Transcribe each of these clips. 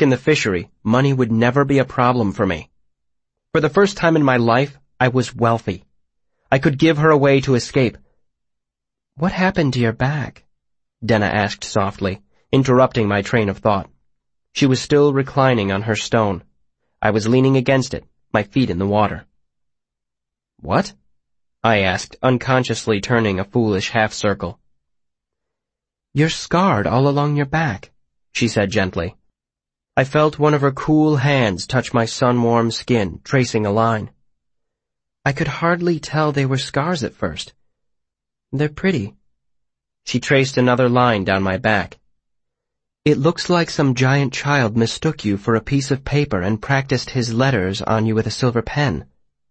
work in the fishery, money would never be a problem for me. For the first time in my life, I was wealthy. I could give her a way to escape. "What happened to your back?" Denna asked softly, interrupting my train of thought. She was still reclining on her stone. I was leaning against it, my feet in the water. "What?" I asked, unconsciously turning a foolish half-circle. "You're scarred all along your back," she said gently. I felt one of her cool hands touch my sun-warm skin, tracing a line. I could hardly tell they were scars at first. "They're pretty." She traced another line down my back. "It looks like some giant child mistook you for a piece of paper and practiced his letters on you with a silver pen."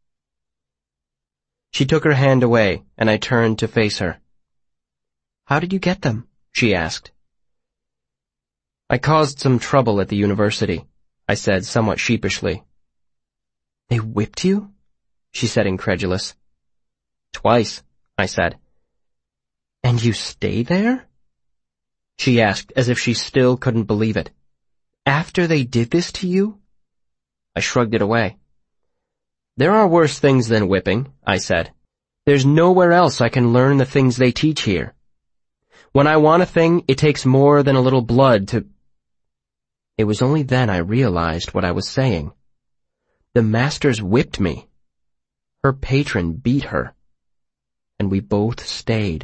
She took her hand away, and I turned to face her. "How did you get them?" she asked. "I caused some trouble at the university," I said somewhat sheepishly. "They whipped you?" she said incredulous. "Twice," I said. "And you stay there?" she asked as if she still couldn't believe it. "After they did this to you?" I shrugged it away. "There are worse things than whipping," I said. "There's nowhere else I can learn the things they teach here. When I want a thing, it takes more than a little blood to—" It was only then I realized what I was saying. The masters whipped me. Her patron beat her. And we both stayed.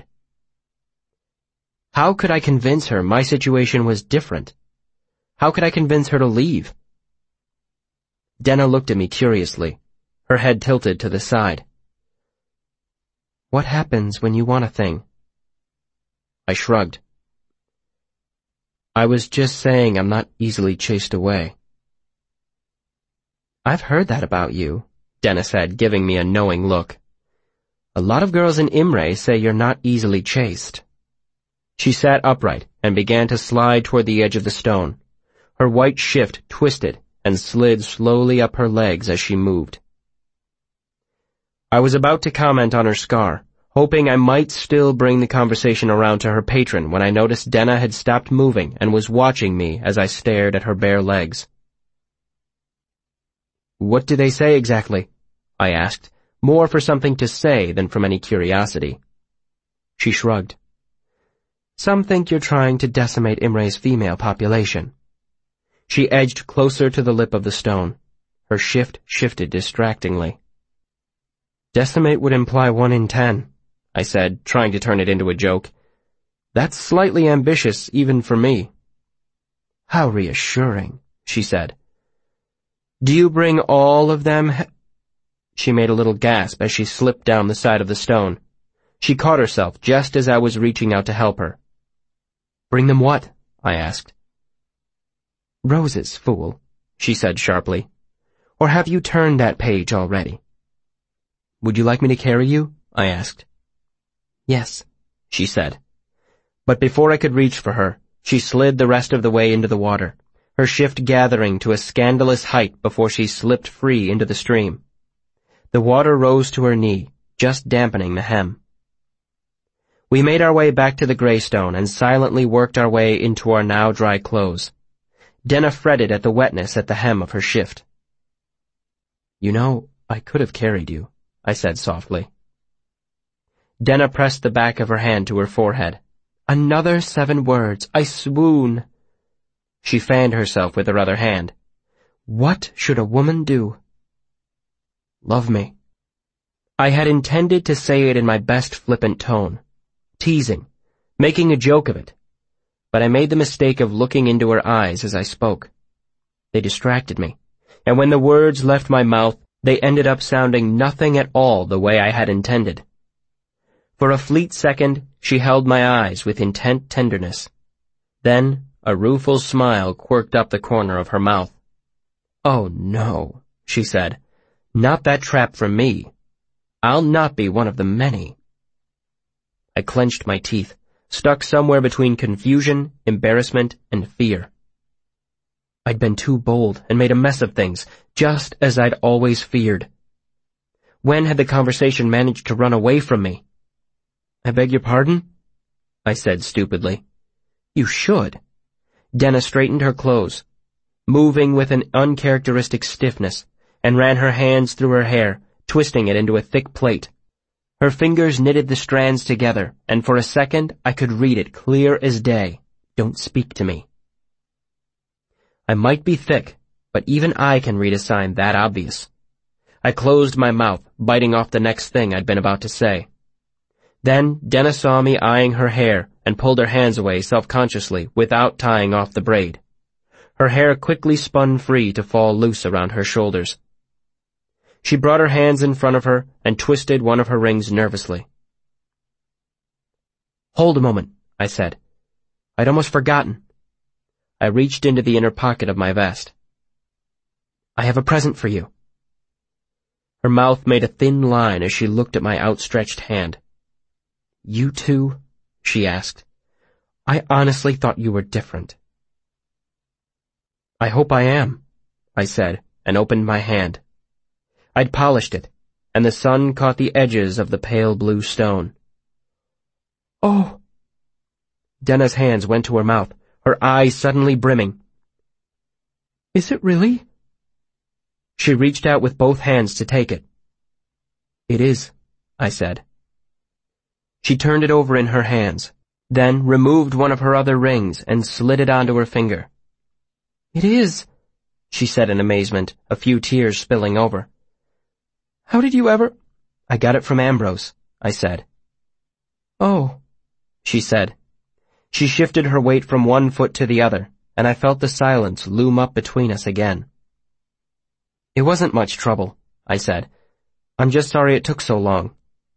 How could I convince her my situation was different? How could I convince her to leave? Denna looked at me curiously, her head tilted to the side. "What happens when you want a thing?" I shrugged. "I was just saying I'm not easily chased away." "I've heard that about you," Denna said, giving me a knowing look. "A lot of girls in Imre say you're not easily chased." She sat upright and began to slide toward the edge of the stone. Her white shift twisted and slid slowly up her legs as she moved. I was about to comment on her scar, hoping I might still bring the conversation around to her patron when I noticed Denna had stopped moving and was watching me as I stared at her bare legs. "What do they say exactly?" I asked, more for something to say than from any curiosity. She shrugged. "Some think you're trying to decimate Imre's female population." She edged closer to the lip of the stone. Her shift shifted distractingly. "Decimate would imply 1 in 10, I said, trying to turn it into a joke. "That's slightly ambitious, even for me." "How reassuring," she said. "Do you bring all of them?" She made a little gasp as she slipped down the side of the stone. She caught herself just as I was reaching out to help her. "Bring them what?" I asked. "Roses, fool," she said sharply. "Or have you turned that page already?" "Would you like me to carry you?" I asked. "Yes," she said. But before I could reach for her, she slid the rest of the way into the water, her shift gathering to a scandalous height before she slipped free into the stream. The water rose to her knee, just dampening the hem. We made our way back to the Greystone and silently worked our way into our now dry clothes. Denna fretted at the wetness at the hem of her shift. "You know, I could have carried you," I said softly. Denna pressed the back of her hand to her forehead. "Another 7 words. I swoon." She fanned herself with her other hand. "What should a woman do?" "Love me." I had intended to say it in my best flippant tone, teasing, making a joke of it, but I made the mistake of looking into her eyes as I spoke. They distracted me, and when the words left my mouth, they ended up sounding nothing at all the way I had intended. For a fleet second, she held my eyes with intent tenderness. Then, a rueful smile quirked up the corner of her mouth. "Oh no," she said, "not that trap for me. I'll not be one of the many." I clenched my teeth, stuck somewhere between confusion, embarrassment, and fear. I'd been too bold and made a mess of things, just as I'd always feared. When had the conversation managed to run away from me? "I beg your pardon?" I said stupidly. "You should." Denna straightened her clothes. moving with an uncharacteristic stiffness, and ran her hands through her hair, twisting it into a thick plait. Her fingers knitted the strands together, and for a second I could read it clear as day. Don't speak to me. I might be thick, but even I can read a sign that obvious. I closed my mouth, biting off the next thing I'd been about to say. Then Denna saw me eyeing her hair and pulled her hands away self-consciously without tying off the braid. Her hair quickly spun free to fall loose around her shoulders. She brought her hands in front of her and twisted one of her rings nervously. "Hold a moment," I said. "I'd almost forgotten." I reached into the inner pocket of my vest. "I have a present for you." Her mouth made a thin line as she looked at my outstretched hand. "You too?" she asked. "I honestly thought you were different." "I hope I am," I said, and opened my hand. I'd polished it, and the sun caught the edges of the pale blue stone. "Oh!" Denna's hands went to her mouth, her eyes suddenly brimming. "Is it really?" She reached out with both hands to take it. "It is," I said. She turned it over in her hands, then removed one of her other rings and slid it onto her finger. "It is," she said in amazement, a few tears spilling over. "How did you ever—" "I got it from Ambrose," I said. "Oh," she said. She shifted her weight from one foot to the other, and I felt the silence loom up between us again. "It wasn't much trouble," I said. "I'm just sorry it took so long."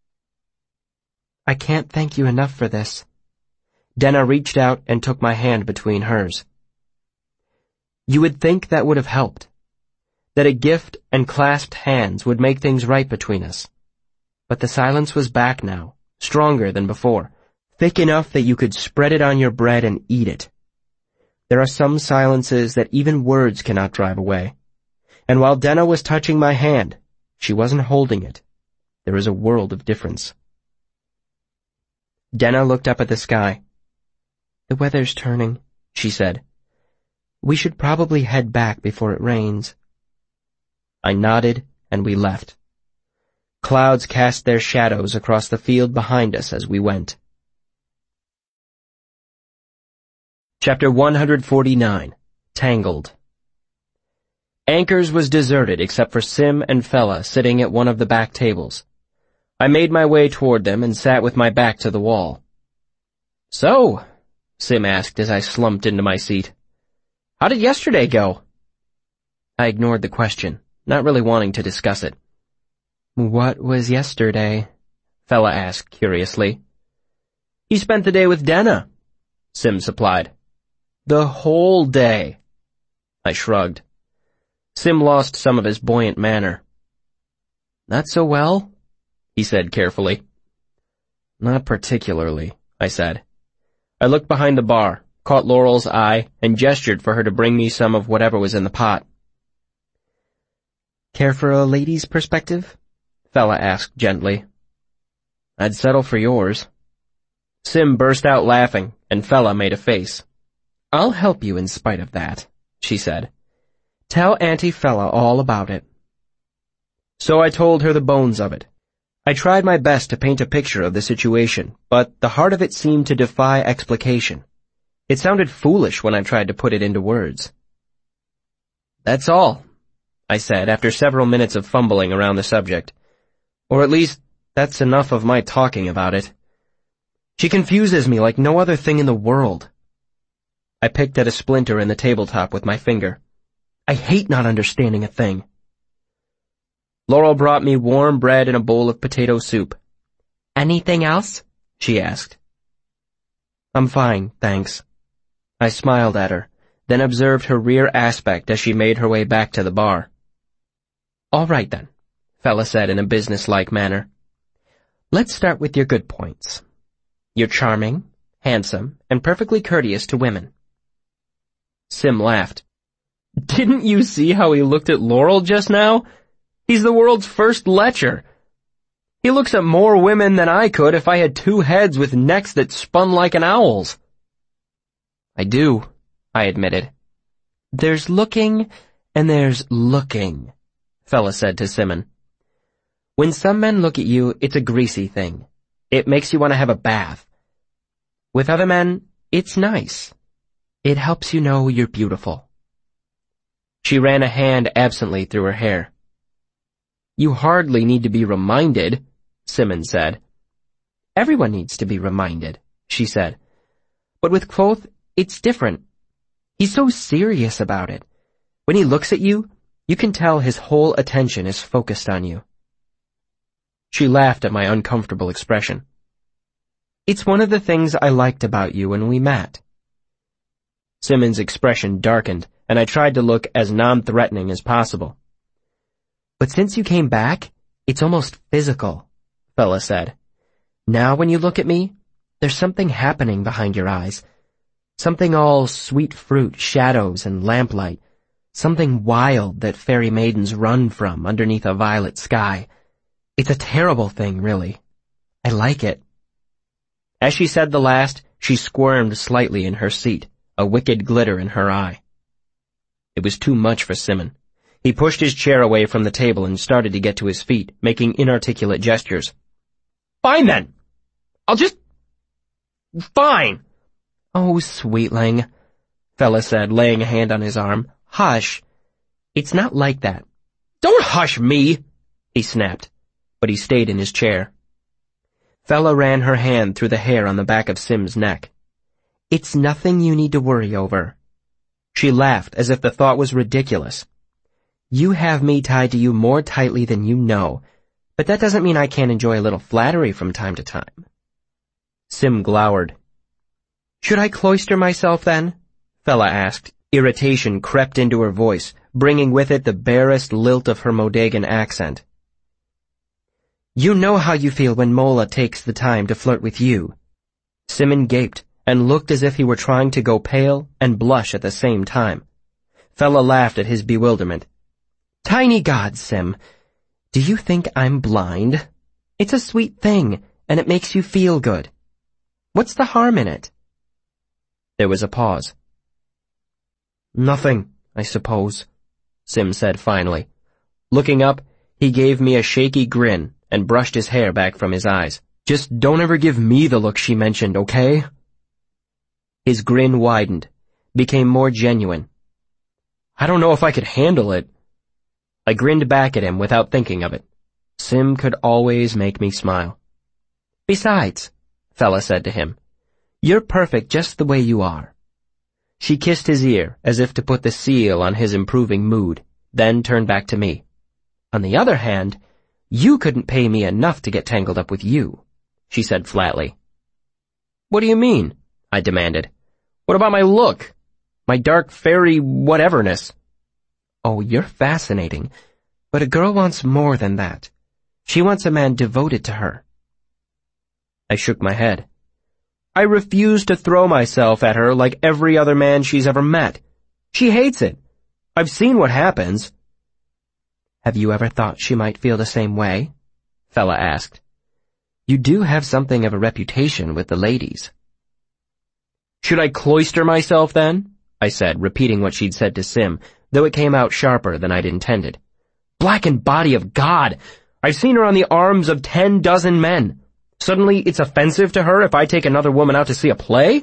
"I can't thank you enough for this." Denna reached out and took my hand between hers. You would think that would have helped, that a gift and clasped hands would make things right between us. But the silence was back now, stronger than before, thick enough that you could spread it on your bread and eat it. There are some silences that even words cannot drive away. And while Denna was touching my hand, she wasn't holding it. There is a world of difference. Denna looked up at the sky. "The weather's turning," she said. "We should probably head back before it rains." I nodded, and we left. Clouds cast their shadows across the field behind us as we went. Chapter 149. Tangled. Anchors was deserted except for Sim and Fella sitting at one of the back tables. I made my way toward them and sat with my back to the wall. "So," Sim asked as I slumped into my seat, "how did yesterday go?" I ignored the question, not really wanting to discuss it. "What was yesterday?" Fella asked curiously. "He spent the day with Denna," Sim supplied. "The whole day." I shrugged. Sim lost some of his buoyant manner. "Not so well?" he said carefully. "Not particularly," I said. I looked behind the bar, caught Laurel's eye, and gestured for her to bring me some of whatever was in the pot. "Care for a lady's perspective?" Fella asked gently. "I'd settle for yours." Sim burst out laughing, and Fella made a face. "I'll help you in spite of that," she said. "Tell Auntie Fella all about it." So I told her the bones of it. I tried my best to paint a picture of the situation, but the heart of it seemed to defy explication. It sounded foolish when I tried to put it into words. "That's all," I said after several minutes of fumbling around the subject. Or at least, that's enough of my talking about it. She confuses me like no other thing in the world. I picked at a splinter in the tabletop with my finger. I hate not understanding a thing. Laurel brought me warm bread and a bowl of potato soup. "Anything else?" she asked. "I'm fine, thanks." I smiled at her, then observed her rear aspect as she made her way back to the bar. "All right then," Fella said in a businesslike manner. "Let's start with your good points. You're charming, handsome, and perfectly courteous to women." Sim laughed. "Didn't you see how he looked at Laurel just now? He's the world's first lecher. He looks at more women than I could if I had two heads with necks that spun like an owl's." "I do," I admitted. There's looking and there's looking, Fella said to Simon. When some men look at you, it's a greasy thing. It makes you want to have a bath. With other men, it's nice. It helps you know you're beautiful. She ran a hand absently through her hair. You hardly need to be reminded, Simon said. Everyone needs to be reminded, she said. But with Kvothe, it's different. He's so serious about it. When he looks at you, you can tell his whole attention is focused on you. She laughed at my uncomfortable expression. It's one of the things I liked about you when we met. Simon's expression darkened, and I tried to look as non-threatening as possible. But since you came back, it's almost physical, Fella said. Now when you look at me, there's something happening behind your eyes. Something all sweet fruit, shadows, and lamplight. Something wild that fairy maidens run from underneath a violet sky. It's a terrible thing, really. I like it. As she said the last, she squirmed slightly in her seat, a wicked glitter in her eye. It was too much for Simon. He pushed his chair away from the table and started to get to his feet, making inarticulate gestures. Fine then. Fine. Oh, sweetling, Fella said, laying a hand on his arm. Hush. It's not like that. Don't hush me, he snapped, but he stayed in his chair. Fella ran her hand through the hair on the back of Sim's neck. It's nothing you need to worry over. She laughed as if the thought was ridiculous. You have me tied to you more tightly than you know, but that doesn't mean I can't enjoy a little flattery from time to time. Sim glowered. Should I cloister myself then? Fella asked. Irritation crept into her voice, bringing with it the barest lilt of her Modegan accent. You know how you feel when Mola takes the time to flirt with you. Simon gaped and looked as if he were trying to go pale and blush at the same time. Fella laughed at his bewilderment. Tiny God, Sim. Do you think I'm blind? It's a sweet thing, and it makes you feel good. What's the harm in it? There was a pause. Nothing, I suppose, Sim said finally. Looking up, he gave me a shaky grin and brushed his hair back from his eyes. Just don't ever give me the look she mentioned, okay? His grin widened, became more genuine. I don't know if I could handle it. I grinned back at him without thinking of it. Sim could always make me smile. Besides, Fella said to him, you're perfect just the way you are. She kissed his ear as if to put the seal on his improving mood, then turned back to me. On the other hand, you couldn't pay me enough to get tangled up with you, she said flatly. What do you mean? I demanded. What about my look? My dark fairy whateverness? Oh, you're fascinating, but a girl wants more than that. She wants a man devoted to her. I shook my head. I refuse to throw myself at her like every other man she's ever met. She hates it. I've seen what happens. Have you ever thought she might feel the same way? Fella asked. You do have something of a reputation with the ladies. Should I cloister myself then? I said, repeating what she'd said to Sim, though it came out sharper than I'd intended. Blackened body of God! I've seen her on the arms of 10 dozen men. Suddenly it's offensive to her if I take another woman out to see a play?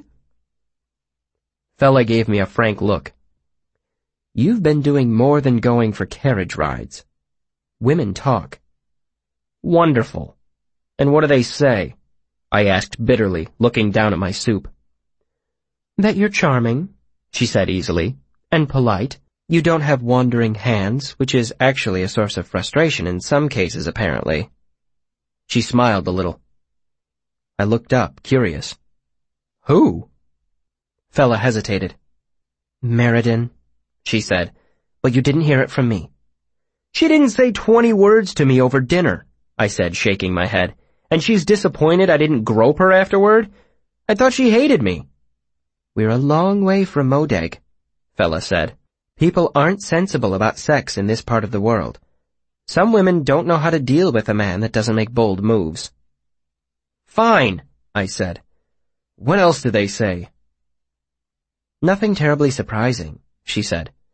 Fella gave me a frank look. You've been doing more than going for carriage rides. Women talk. Wonderful. And what do they say? I asked bitterly, looking down at my soup. That you're charming, she said easily, and polite. You don't have wandering hands, which is actually a source of frustration in some cases, apparently. She smiled a little. I looked up, curious. Who? Fella hesitated. Meriden, she said, but you didn't hear it from me. She didn't say 20 words to me over dinner, I said, shaking my head, and she's disappointed I didn't grope her afterward? I thought she hated me. We're a long way from Modeg, Fella said. People aren't sensible about sex in this part of the world. Some women don't know how to deal with a man that doesn't make bold moves. Fine, I said. What else did they say? Nothing terribly surprising, she said.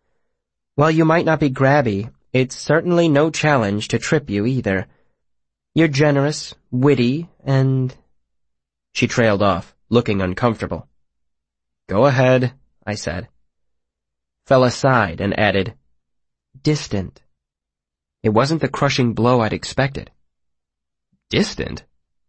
While you might not be grabby, it's certainly no challenge to trip you either. You're generous, witty, and—" She trailed off, looking uncomfortable. "Go ahead," I said. Fella sighed and added, "Distant." It wasn't the crushing blow I'd expected. Distant?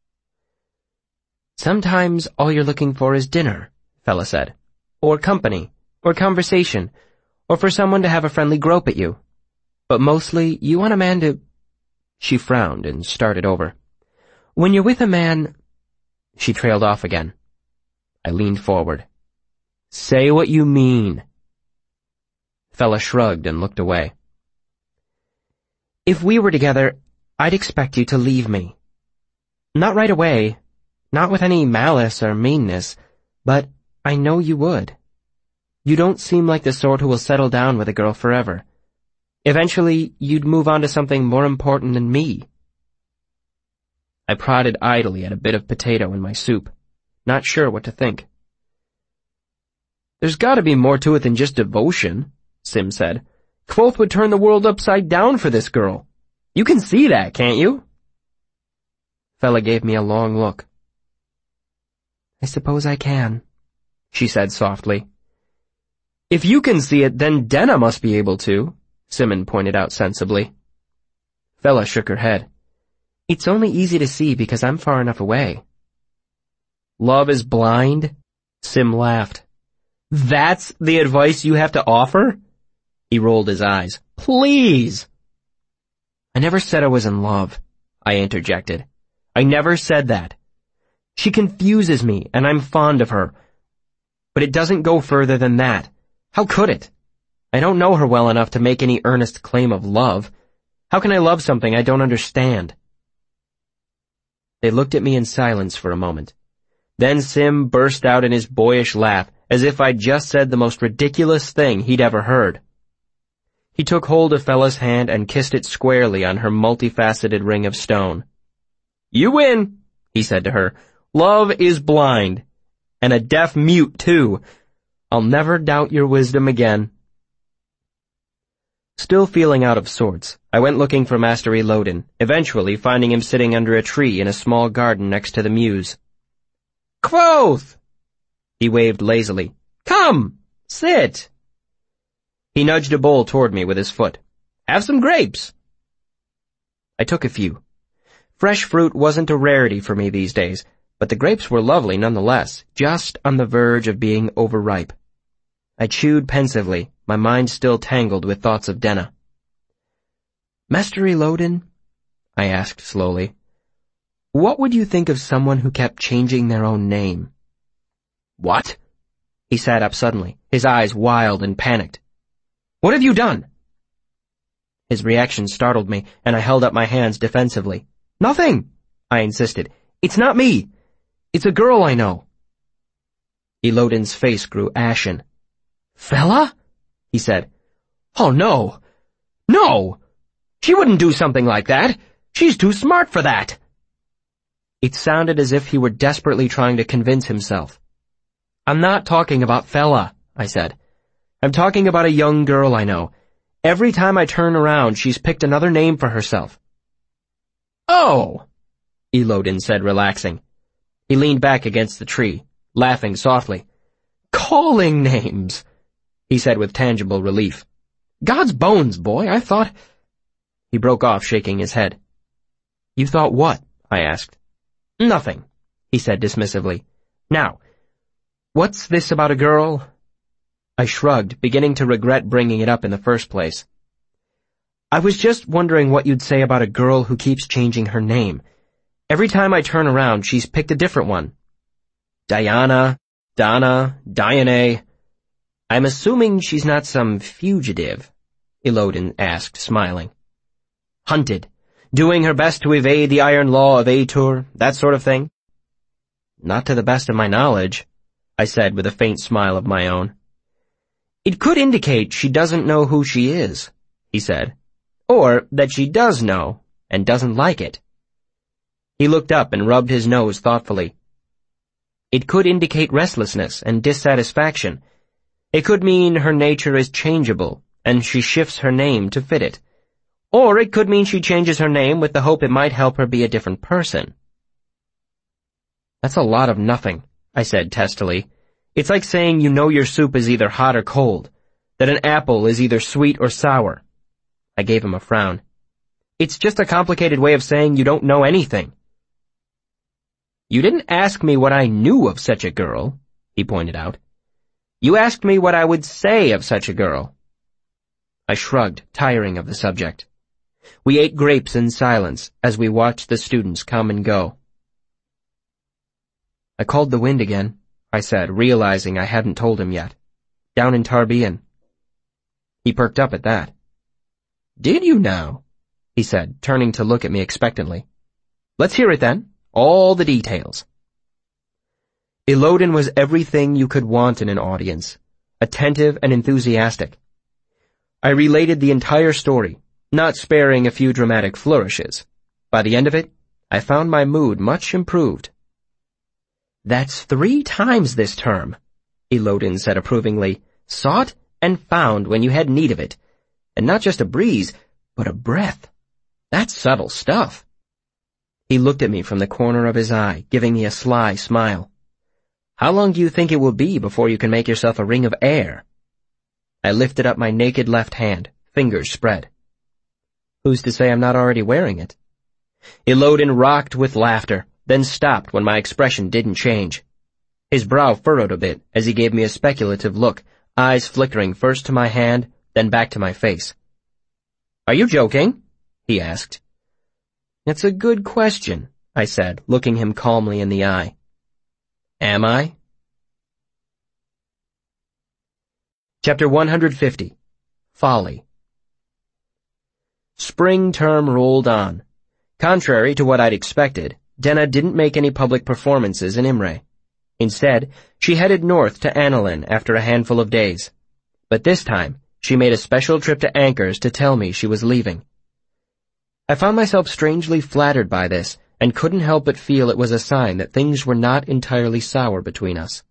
"Sometimes all you're looking for is dinner," Fella said. "Or company, or conversation, or for someone to have a friendly grope at you. But mostly, you want a man to—" She frowned and started over. "When you're with a man—" She trailed off again. I leaned forward. "Say what you mean." Fella shrugged and looked away. "If we were together, I'd expect you to leave me. Not right away, not with any malice or meanness, but I know you would. You don't seem like the sort who will settle down with a girl forever. Eventually, you'd move on to something more important than me." I prodded idly at a bit of potato in my soup, not sure what to think. "There's gotta be more to it than just devotion," Sim said. "Kvothe would turn the world upside down for this girl. You can see that, can't you?" Fella gave me a long look. "I suppose I can," she said softly. "If you can see it, then Denna must be able to," Simon pointed out sensibly. Fella shook her head. "It's only easy to see because I'm far enough away." "Love is blind?" Sim laughed. "That's the advice you have to offer?" He rolled his eyes. "Please!" "I never said I was in love," I interjected. "I never said that. She confuses me, and I'm fond of her. But it doesn't go further than that. How could it? I don't know her well enough to make any earnest claim of love. How can I love something I don't understand?" They looked at me in silence for a moment. Then Sim burst out in his boyish laugh, as if I'd just said the most ridiculous thing he'd ever heard. He took hold of Fella's hand and kissed it squarely on her multifaceted ring of stone. "You win," he said to her. "Love is blind. And a deaf mute, too. I'll never doubt your wisdom again." Still feeling out of sorts, I went looking for Master Elodin, eventually finding him sitting under a tree in a small garden next to the mews. "Kvothe!" He waved lazily. "Come, sit." He nudged a bowl toward me with his foot. "Have some grapes." I took a few. Fresh fruit wasn't a rarity for me these days, but the grapes were lovely nonetheless, just on the verge of being overripe. I chewed pensively, my mind still tangled with thoughts of Denna. "Master Elodin," I asked slowly, "what would you think of someone who kept changing their own name?" "What?" He sat up suddenly, his eyes wild and panicked. "What have you done?" His reaction startled me, and I held up my hands defensively. "Nothing," I insisted. "It's not me. It's a girl I know." Elodin's face grew ashen. "Fella?" he said. "Oh, no. No! She wouldn't do something like that. She's too smart for that." It sounded as if he were desperately trying to convince himself. "I'm not talking about Fella," I said. "I'm talking about a young girl I know. Every time I turn around, she's picked another name for herself." "Oh," Elodin said, relaxing. He leaned back against the tree, laughing softly. "Calling names," he said with tangible relief. "God's bones, boy, I thought—" He broke off, shaking his head. "You thought what?" I asked. "Nothing," he said dismissively. "Now, what's this about a girl?" I shrugged, beginning to regret bringing it up in the first place. "I was just wondering what you'd say about a girl who keeps changing her name. Every time I turn around, she's picked a different one. Diana, Donna, Diane. I'm assuming she's not some fugitive," Elodin asked, smiling. "Hunted, doing her best to evade the iron law of Aetur, that sort of thing?" "Not to the best of my knowledge," I said with a faint smile of my own. "It could indicate she doesn't know who she is," he said. "Or that she does know, and doesn't like it." He looked up and rubbed his nose thoughtfully. "It could indicate restlessness and dissatisfaction. It could mean her nature is changeable, and she shifts her name to fit it. Or it could mean she changes her name with the hope it might help her be a different person. That's a lot of nothing, I said testily. It's like saying you know your soup is either hot or cold, that an apple is either sweet or sour. I gave him a frown. It's just a complicated way of saying you don't know anything. You didn't ask me what I knew of such a girl, he pointed out. You asked me what I would say of such a girl. I shrugged, tiring of the subject. We ate grapes in silence as we watched the students come and go. I called the wind again, I said, realizing I hadn't told him yet. Down in Tarbean. He perked up at that. Did you now? He said, turning to look at me expectantly. Let's hear it then. All the details. Elodin was everything you could want in an audience, attentive and enthusiastic. I related the entire story, not sparing a few dramatic flourishes. By the end of it, I found my mood much improved. That's 3 times this term, Elodin said approvingly. Sought and found when you had need of it. And not just a breeze, but a breath. That's subtle stuff. He looked at me from the corner of his eye, giving me a sly smile. How long do you think it will be before you can make yourself a ring of air? I lifted up my naked left hand, fingers spread. Who's to say I'm not already wearing it? Elodin rocked with laughter, then stopped when my expression didn't change. His brow furrowed a bit as he gave me a speculative look, eyes flickering first to my hand, then back to my face. Are you joking? He asked. It's a good question, I said, looking him calmly in the eye. Am I? Chapter 150. Folly. Spring term rolled on. Contrary to what I'd expected, Denna didn't make any public performances in Imre. Instead, she headed north to Annalyn after a handful of days. But this time, she made a special trip to Anchors to tell me she was leaving. I found myself strangely flattered by this, and couldn't help but feel it was a sign that things were not entirely sour between us.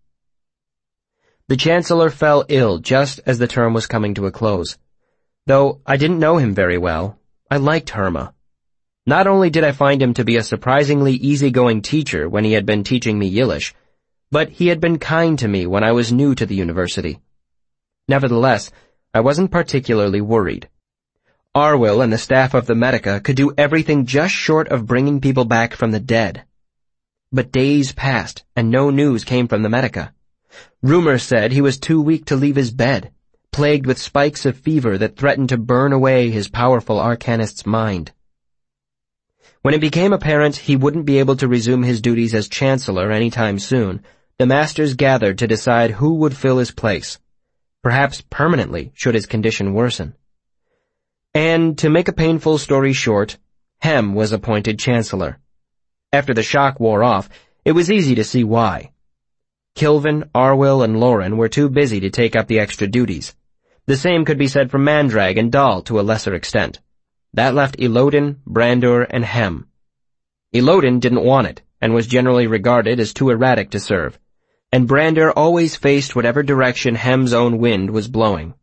The Chancellor fell ill just as the term was coming to a close. Though I didn't know him very well, I liked Herma. Not only did I find him to be a surprisingly easygoing teacher when he had been teaching me Yiddish, but he had been kind to me when I was new to the university. Nevertheless, I wasn't particularly worried. Arwyll and the staff of the Medica could do everything just short of bringing people back from the dead. But days passed, and no news came from the Medica. Rumor said he was too weak to leave his bed, plagued with spikes of fever that threatened to burn away his powerful arcanist's mind. When it became apparent he wouldn't be able to resume his duties as Chancellor any time soon, the Masters gathered to decide who would fill his place, perhaps permanently should his condition worsen. And, to make a painful story short, Hem was appointed Chancellor. After the shock wore off, it was easy to see why. Kilvin, Arwyll, and Lauren were too busy to take up the extra duties. The same could be said for Mandrag and Dahl to a lesser extent. That left Elodin, Brandur, and Hem. Elodin didn't want it, and was generally regarded as too erratic to serve, and Brandur always faced whatever direction Hem's own wind was blowing.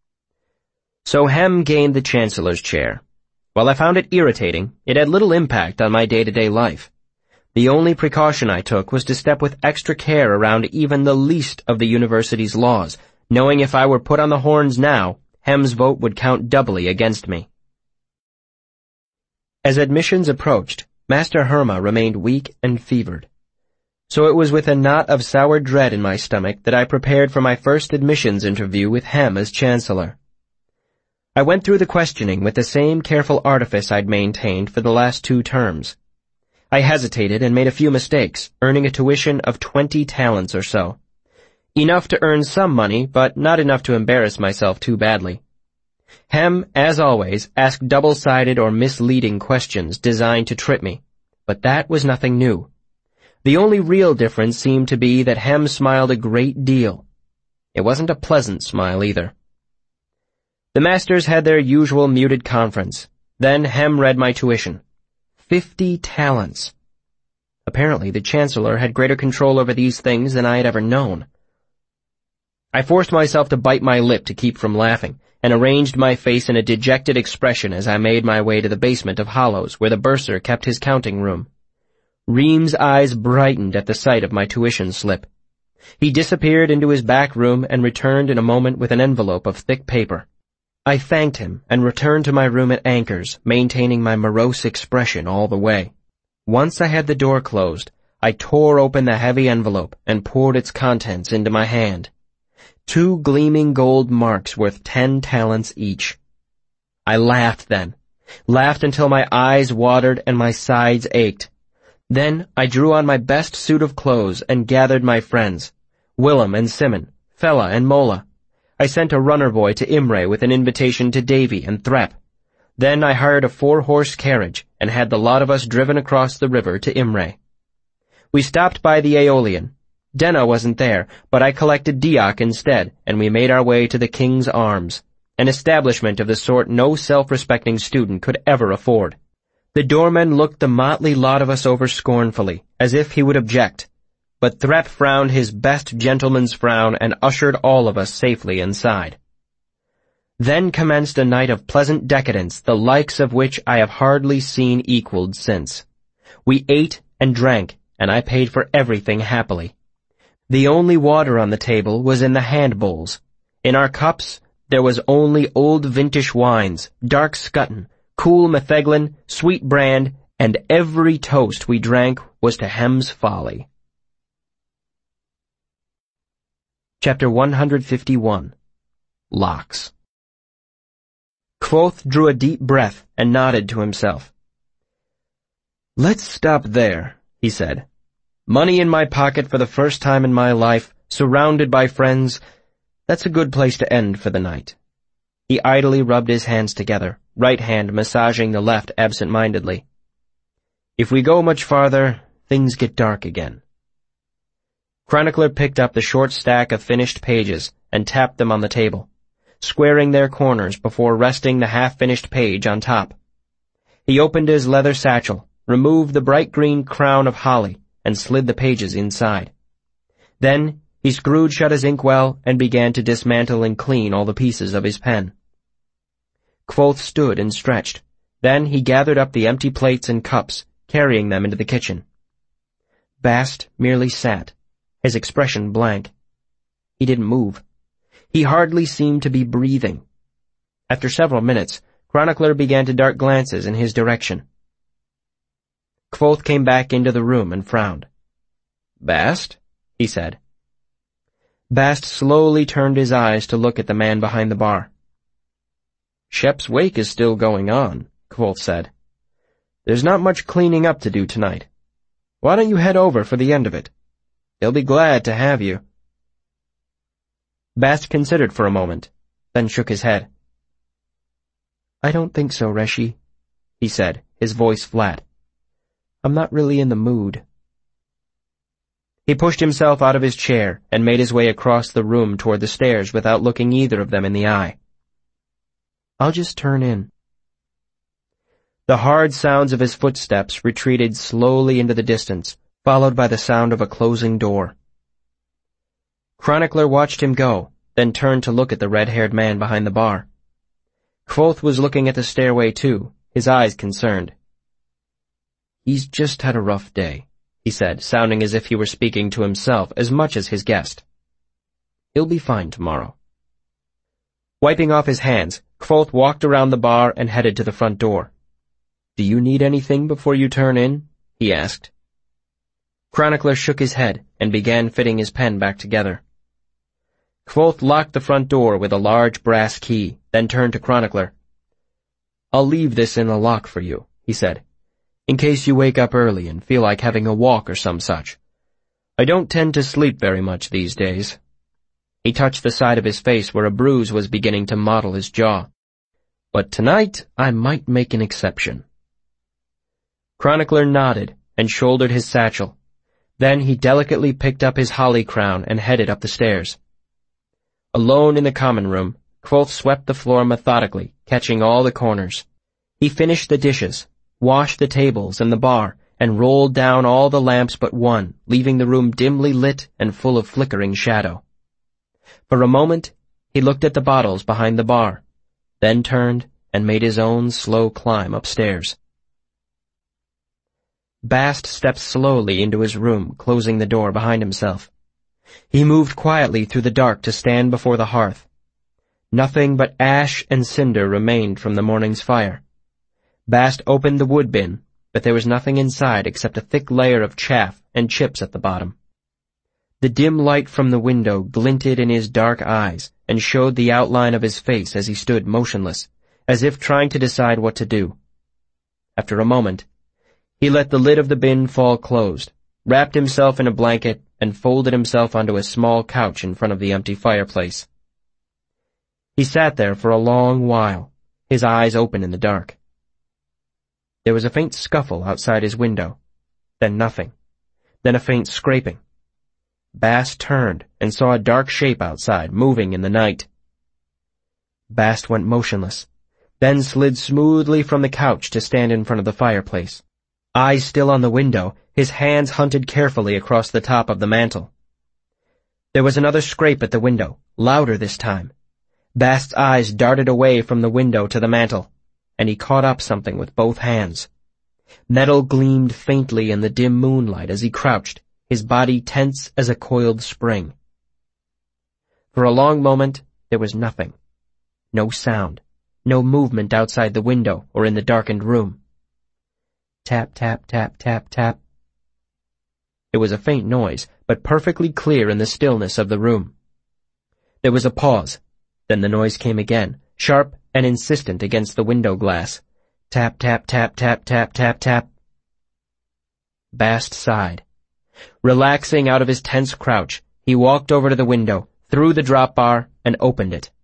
So Hem gained the Chancellor's chair. While I found it irritating, it had little impact on my day-to-day life. The only precaution I took was to step with extra care around even the least of the university's laws, knowing if I were put on the horns now, Hem's vote would count doubly against me. As admissions approached, Master Herma remained weak and fevered. So it was with a knot of sour dread in my stomach that I prepared for my first admissions interview with Hem as Chancellor. I went through the questioning with the same careful artifice I'd maintained for the last 2 terms. I hesitated and made a few mistakes, earning a tuition of 20 talents or so. Enough to earn some money, but not enough to embarrass myself too badly. Hem, as always, asked double-sided or misleading questions designed to trip me, but that was nothing new. The only real difference seemed to be that Hem smiled a great deal. It wasn't a pleasant smile either. The Masters had their usual muted conference. Then Hem read my tuition. 50 talents. Apparently the Chancellor had greater control over these things than I had ever known. I forced myself to bite my lip to keep from laughing, and arranged my face in a dejected expression as I made my way to the basement of Hollows, where the bursar kept his counting room. Ream's eyes brightened at the sight of my tuition slip. He disappeared into his back room and returned in a moment with an envelope of thick paper. I thanked him and returned to my room at Anchors, maintaining my morose expression all the way. Once I had the door closed, I tore open the heavy envelope and poured its contents into my hand. 2 gleaming gold marks worth 10 talents each. I laughed then. Laughed until my eyes watered and my sides ached. Then I drew on my best suit of clothes and gathered my friends, Willem and Simon, Fella and Mola. I sent a runner boy to Imre with an invitation to Davy and Threp. Then I hired a 4-horse carriage and had the lot of us driven across the river to Imre. We stopped by the Aeolian. Denna wasn't there, but I collected Diak instead, and we made our way to the King's Arms, an establishment of the sort no self-respecting student could ever afford. The doorman looked the motley lot of us over scornfully, as if he would object, but Threp frowned his best gentleman's frown and ushered all of us safely inside. Then commenced a night of pleasant decadence, the likes of which I have hardly seen equaled since. We ate and drank, and I paid for everything happily. The only water on the table was in the hand bowls. In our cups there was only old vintage wines, dark Scuton, cool metheglin, sweet brand, and every toast we drank was to Hem's folly. Chapter 151. Locks. Kvothe drew a deep breath and nodded to himself. "Let's stop there," he said. "Money in my pocket for the first time in my life, surrounded by friends. That's a good place to end for the night." He idly rubbed his hands together, right hand massaging the left absent-mindedly. "If we go much farther, things get dark again." Chronicler picked up the short stack of finished pages and tapped them on the table, squaring their corners before resting the half-finished page on top. He opened his leather satchel, removed the bright green crown of holly, and slid the pages inside. Then he screwed shut his inkwell and began to dismantle and clean all the pieces of his pen. Kvothe stood and stretched. Then he gathered up the empty plates and cups, carrying them into the kitchen. Bast merely sat, his expression blank. He didn't move. He hardly seemed to be breathing. After several minutes, Chronicler began to dart glances in his direction. Kvothe came back into the room and frowned. "Bast?" he said. Bast slowly turned his eyes to look at the man behind the bar. "Shep's wake is still going on," Kvothe said. "There's not much cleaning up to do tonight. Why don't you head over for the end of it? They'll be glad to have you." Bast considered for a moment, then shook his head. "I don't think so, Reshi," he said, his voice flat. "I'm not really in the mood." He pushed himself out of his chair and made his way across the room toward the stairs without looking either of them in the eye. "I'll just turn in." The hard sounds of his footsteps retreated slowly into the distance, followed by the sound of a closing door. Chronicler watched him go, then turned to look at the red-haired man behind the bar. Kvothe was looking at the stairway too, his eyes concerned. "He's just had a rough day," he said, sounding as if he were speaking to himself as much as his guest. "He'll be fine tomorrow." Wiping off his hands, Kvothe walked around the bar and headed to the front door. "Do you need anything before you turn in?" he asked. Chronicler shook his head and began fitting his pen back together. Kvothe locked the front door with a large brass key, then turned to Chronicler. "I'll leave this in the lock for you," he said, "in case you wake up early and feel like having a walk or some such. I don't tend to sleep very much these days." He touched the side of his face where a bruise was beginning to mottle his jaw. "But tonight I might make an exception." Chronicler nodded and shouldered his satchel. Then he delicately picked up his holly crown and headed up the stairs. Alone in the common room, Kvothe swept the floor methodically, catching all the corners. He finished the dishes, washed the tables and the bar, and rolled down all the lamps but one, leaving the room dimly lit and full of flickering shadow. For a moment, he looked at the bottles behind the bar, then turned and made his own slow climb upstairs. Bast stepped slowly into his room, closing the door behind himself. He moved quietly through the dark to stand before the hearth. Nothing but ash and cinder remained from the morning's fire. Bast opened the wood bin, but there was nothing inside except a thick layer of chaff and chips at the bottom. The dim light from the window glinted in his dark eyes and showed the outline of his face as he stood motionless, as if trying to decide what to do. After a moment, he let the lid of the bin fall closed, wrapped himself in a blanket, and folded himself onto a small couch in front of the empty fireplace. He sat there for a long while, his eyes open in the dark. There was a faint scuffle outside his window, then nothing, then a faint scraping. Bast turned and saw a dark shape outside, moving in the night. Bast went motionless, then slid smoothly from the couch to stand in front of the fireplace. Eyes still on the window, his hands hunted carefully across the top of the mantel. There was another scrape at the window, louder this time. Bast's eyes darted away from the window to the mantel, and he caught up something with both hands. Metal gleamed faintly in the dim moonlight as he crouched, his body tense as a coiled spring. For a long moment, there was nothing. No sound, no movement outside the window or in the darkened room. Tap, tap, tap, tap, tap. It was a faint noise, but perfectly clear in the stillness of the room. There was a pause. Then the noise came again, sharp and insistent against the window glass. Tap, tap, tap, tap, tap, tap, tap. Bast sighed. Relaxing out of his tense crouch, he walked over to the window, threw the drop bar, and opened it.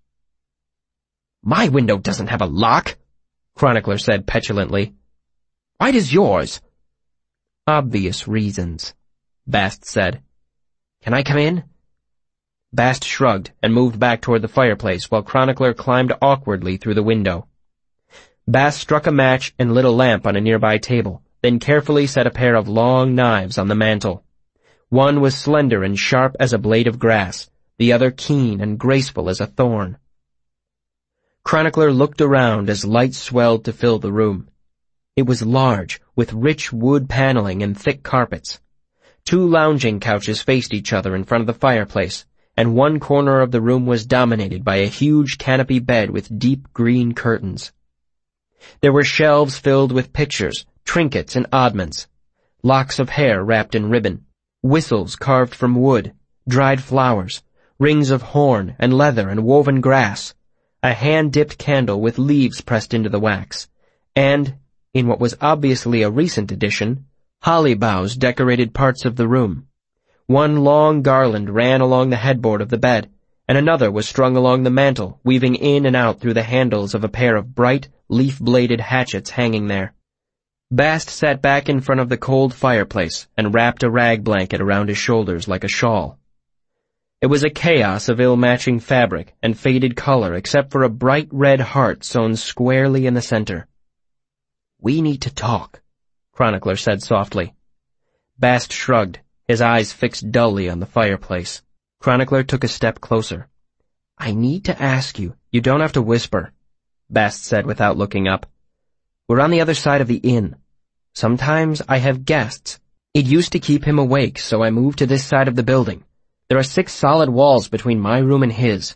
"My window doesn't have a lock," Chronicler said petulantly. "Why does yours?" "Obvious reasons," Bast said. "Can I come in?" Bast shrugged and moved back toward the fireplace while Chronicler climbed awkwardly through the window. Bast struck a match and lit a lamp on a nearby table, then carefully set a pair of long knives on the mantel. One was slender and sharp as a blade of grass, the other keen and graceful as a thorn. Chronicler looked around as light swelled to fill the room. It was large, with rich wood paneling and thick carpets. 2 lounging couches faced each other in front of the fireplace, and one corner of the room was dominated by a huge canopy bed with deep green curtains. There were shelves filled with pictures, trinkets, and oddments, locks of hair wrapped in ribbon, whistles carved from wood, dried flowers, rings of horn and leather and woven grass, a hand-dipped candle with leaves pressed into the wax, and, in what was obviously a recent addition, holly boughs decorated parts of the room. One long garland ran along the headboard of the bed, and another was strung along the mantel, weaving in and out through the handles of a pair of bright, leaf-bladed hatchets hanging there. Bast sat back in front of the cold fireplace and wrapped a rag blanket around his shoulders like a shawl. It was a chaos of ill-matching fabric and faded color except for a bright red heart sewn squarely in the center. "We need to talk," Chronicler said softly. Bast shrugged, his eyes fixed dully on the fireplace. Chronicler took a step closer. "I need to ask you." "You don't have to whisper," Bast said without looking up. "We're on the other side of the inn. Sometimes I have guests. It used to keep him awake, so I moved to this side of the building. There are 6 solid walls between my room and his."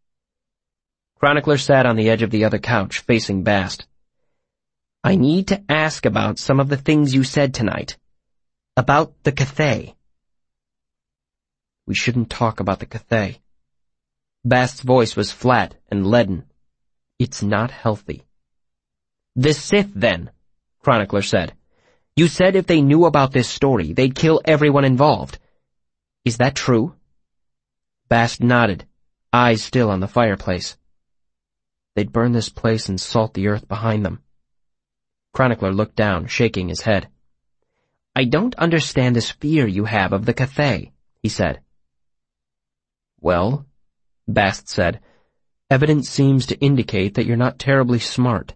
Chronicler sat on the edge of the other couch, facing Bast. "I need to ask about some of the things you said tonight. About the Cathay." "We shouldn't talk about the Cathay." Bast's voice was flat and leaden. "It's not healthy." "The Sith, then," Chronicler said. "You said if they knew about this story, they'd kill everyone involved. Is that true?" Bast nodded, eyes still on the fireplace. "They'd burn this place and salt the earth behind them." Chronicler looked down, shaking his head. "I don't understand this fear you have of the Cathay," he said. "Well," Bast said, "evidence seems to indicate that you're not terribly smart."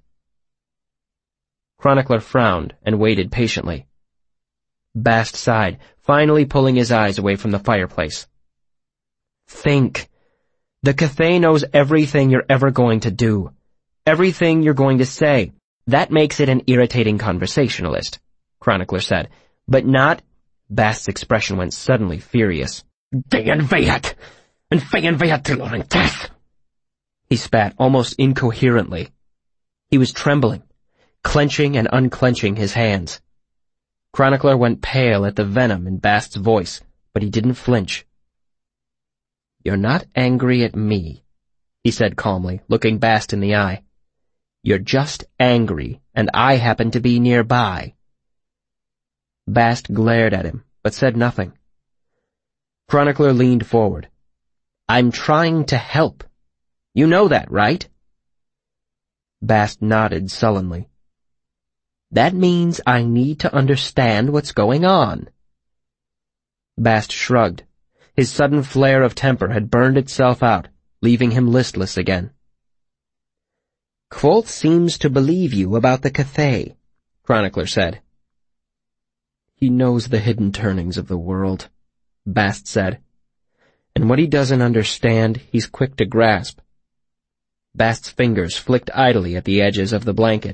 Chronicler frowned and waited patiently. Bast sighed, finally pulling his eyes away from the fireplace. "Think. The Cathay knows everything you're ever going to do. Everything you're going to say. That makes it an irritating conversationalist, Chronicler said, but not... Bast's expression went suddenly furious. "Fean till death!" He spat almost incoherently. He was trembling, clenching and unclenching his hands. Chronicler went pale at the venom in Bast's voice, but he didn't flinch. "You're not angry at me," he said calmly, looking Bast in the eye. "You're just angry, and I happen to be nearby." Bast glared at him, but said nothing. Chronicler leaned forward. "I'm trying to help. You know that, right?" Bast nodded sullenly. "That means I need to understand what's going on." Bast shrugged. His sudden flare of temper had burned itself out, leaving him listless again. "Kvothe seems to believe you about the Cathay," Chronicler said. "He knows the hidden turnings of the world," Bast said. "And what he doesn't understand, he's quick to grasp." Bast's fingers flicked idly at the edges of the blanket.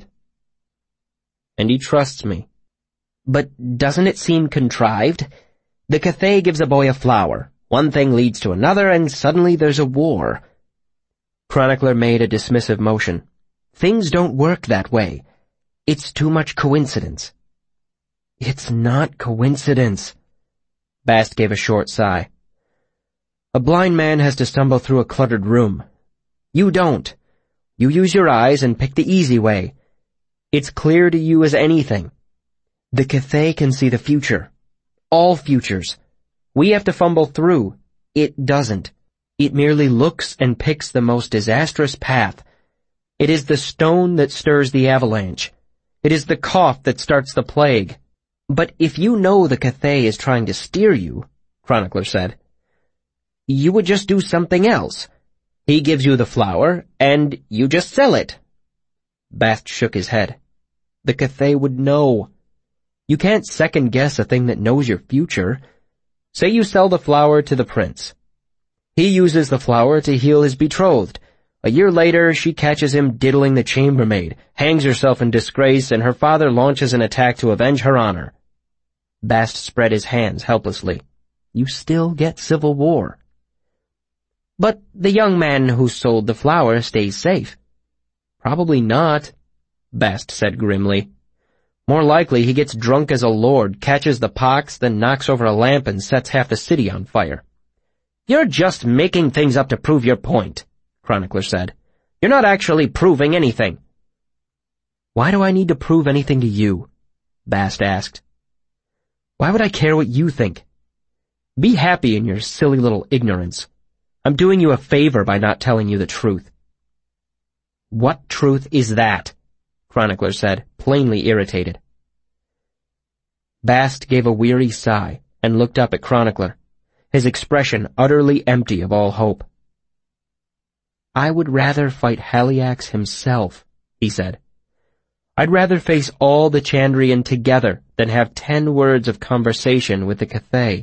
"And he trusts me." "But doesn't it seem contrived? The Cathay gives a boy a flower. One thing leads to another, and suddenly there's a war." Chronicler made a dismissive motion. "Things don't work that way. It's too much coincidence." "It's not coincidence." Bast gave a short sigh. "A blind man has to stumble through a cluttered room. You don't. You use your eyes and pick the easy way. It's clear to you as anything. The Cathay can see the future. All futures. We have to fumble through. It doesn't. It merely looks and picks the most disastrous path. It is the stone that stirs the avalanche. It is the cough that starts the plague. But if you know the Cathay is trying to steer you," Chronicler said, "you would just do something else. He gives you the flower, and you just sell it." Bast shook his head. "The Cathay would know. You can't second-guess a thing that knows your future. Say you sell the flower to the prince. He uses the flower to heal his betrothed. A year later, she catches him diddling the chambermaid, hangs herself in disgrace, and her father launches an attack to avenge her honor." Bast spread his hands helplessly. "You still get civil war." "But the young man who sold the flower stays safe." "Probably not," Bast said grimly. "More likely he gets drunk as a lord, catches the pox, then knocks over a lamp and sets half the city on fire." "You're just making things up to prove your point," Chronicler said. "You're not actually proving anything." "Why do I need to prove anything to you?" Bast asked. "Why would I care what you think? Be happy in your silly little ignorance. I'm doing you a favor by not telling you the truth." "What truth is that?" Chronicler said, plainly irritated. Bast gave a weary sigh and looked up at Chronicler, his expression utterly empty of all hope. "I would rather fight Haliax himself," he said. "I'd rather face all the Chandrian together than have 10 words of conversation with the Cathay."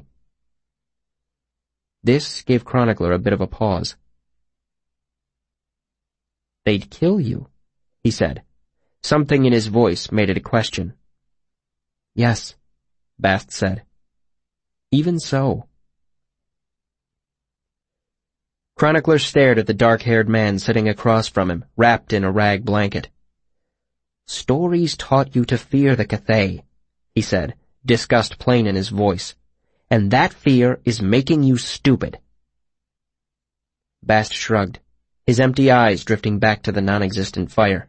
This gave Chronicler a bit of a pause. "They'd kill you," he said. Something in his voice made it a question. "Yes," Bast said. "Even so." Chronicler stared at the dark-haired man sitting across from him, wrapped in a rag blanket. "Stories taught you to fear the Cathay," he said, disgust plain in his voice. "And that fear is making you stupid." Bast shrugged, his empty eyes drifting back to the non-existent fire.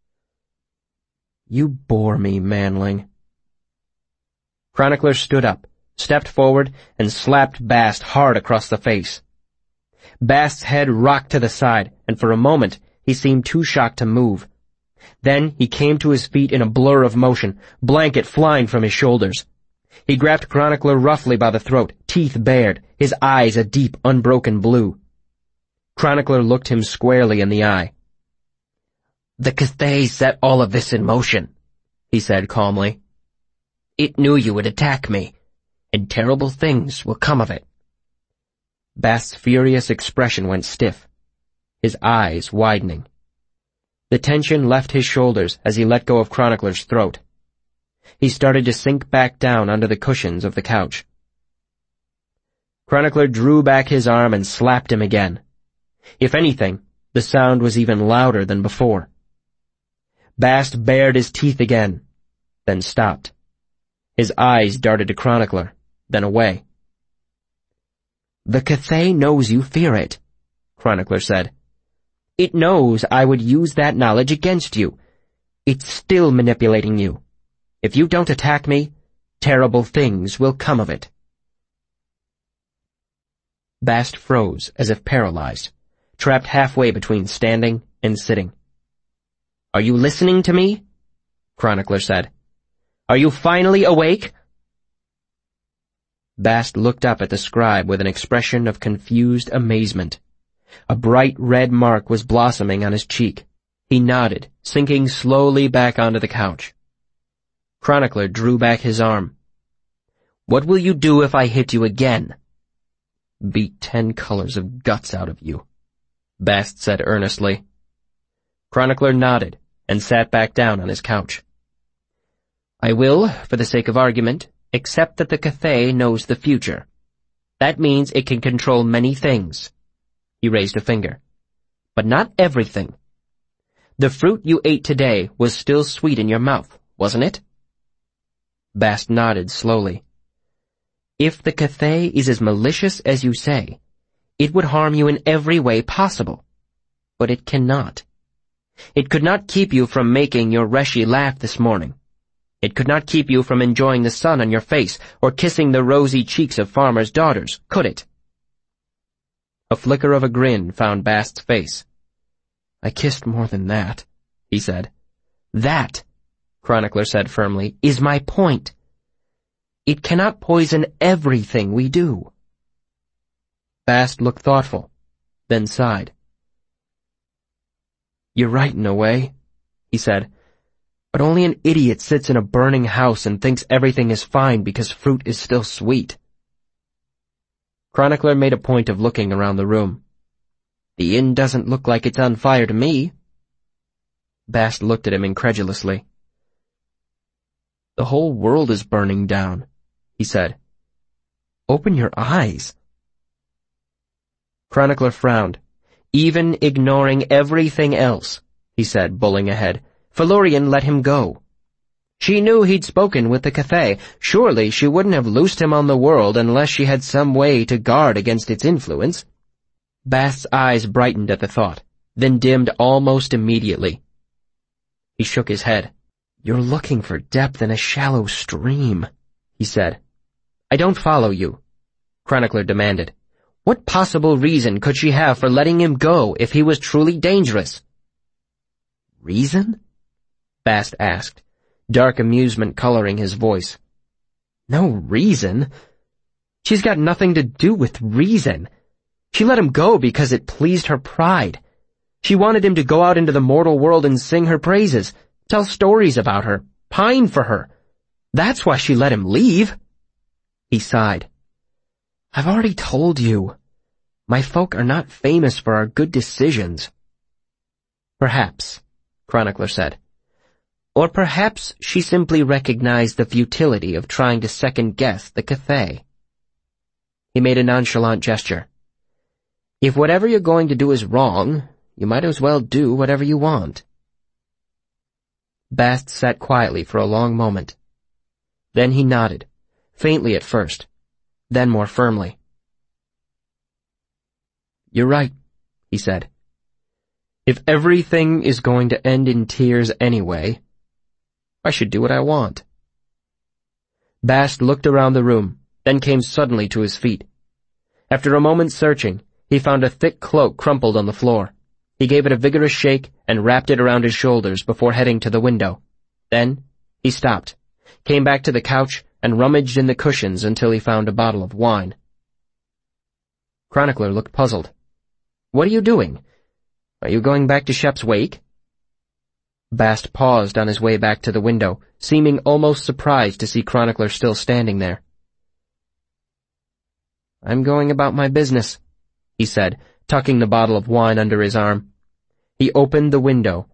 "You bore me, manling." Chronicler stood up, stepped forward, and slapped Bast hard across the face. Bast's head rocked to the side, and for a moment he seemed too shocked to move. Then he came to his feet in a blur of motion, blanket flying from his shoulders. He grabbed Chronicler roughly by the throat, teeth bared, his eyes a deep, unbroken blue. Chronicler looked him squarely in the eye. "The Cathay set all of this in motion," he said calmly. "It knew you would attack me, and terrible things will come of it." Bast's furious expression went stiff, his eyes widening. The tension left his shoulders as he let go of Chronicler's throat. He started to sink back down under the cushions of the couch. Chronicler drew back his arm and slapped him again. If anything, the sound was even louder than before. Bast bared his teeth again, then stopped. His eyes darted to Chronicler, then away. "The Cathay knows you fear it," Chronicler said. "It knows I would use that knowledge against you. It's still manipulating you. If you don't attack me, terrible things will come of it." Bast froze as if paralyzed, trapped halfway between standing and sitting. "Are you listening to me?" Chronicler said. "Are you finally awake?" Bast looked up at the scribe with an expression of confused amazement. A bright red mark was blossoming on his cheek. He nodded, sinking slowly back onto the couch. Chronicler drew back his arm. "What will you do if I hit you again?" "Beat 10 colors of guts out of you," Bast said earnestly. Chronicler nodded and sat back down on his couch. "I will, for the sake of argument, accept that the Cathay knows the future. That means it can control many things." He raised a finger. "But not everything. The fruit you ate today was still sweet in your mouth, wasn't it?" Bast nodded slowly. "If the Cathay is as malicious as you say, it would harm you in every way possible. But it cannot. It could not keep you from making your Reshi laugh this morning. It could not keep you from enjoying the sun on your face or kissing the rosy cheeks of farmers' daughters, could it?" A flicker of a grin found Bast's face. "I kissed more than that," he said. "That," Chronicler said firmly, "is my point. It cannot poison everything we do." Bast looked thoughtful, then sighed. "You're right in a way," he said, "but only an idiot sits in a burning house and thinks everything is fine because fruit is still sweet." Chronicler made a point of looking around the room. "The inn doesn't look like it's on fire to me." Bast looked at him incredulously. "The whole world is burning down," he said. "Open your eyes." Chronicler frowned. "Even ignoring everything else," he said, bulling ahead, "Felurian let him go. She knew he'd spoken with the Cathay. Surely she wouldn't have loosed him on the world unless she had some way to guard against its influence." Bast's eyes brightened at the thought, then dimmed almost immediately. He shook his head. "You're looking for depth in a shallow stream," he said. "I don't follow you," Chronicler demanded. "What possible reason could she have for letting him go if he was truly dangerous?" "Reason?" Bast asked, dark amusement coloring his voice. "No reason. She's got nothing to do with reason. She let him go because it pleased her pride. She wanted him to go out into the mortal world and sing her praises, tell stories about her, pine for her. That's why she let him leave." He sighed. "I've already told you. My folk are not famous for our good decisions." "Perhaps," Chronicler said. "Or perhaps she simply recognized the futility of trying to second-guess the Cathay." He made a nonchalant gesture. "If whatever you're going to do is wrong, you might as well do whatever you want." Bast sat quietly for a long moment. Then he nodded, faintly at first, then more firmly. "You're right," he said. "If everything is going to end in tears anyway, I should do what I want." Bast looked around the room, then came suddenly to his feet. After a moment's searching, he found a thick cloak crumpled on the floor. He gave it a vigorous shake and wrapped it around his shoulders before heading to the window. Then he stopped, came back to the couch, and rummaged in the cushions until he found a bottle of wine. Chronicler looked puzzled. "What are you doing? Are you going back to Shep's wake?" Bast paused on his way back to the window, seeming almost surprised to see Chronicler still standing there. "I'm going about my business," he said, tucking the bottle of wine under his arm. He opened the window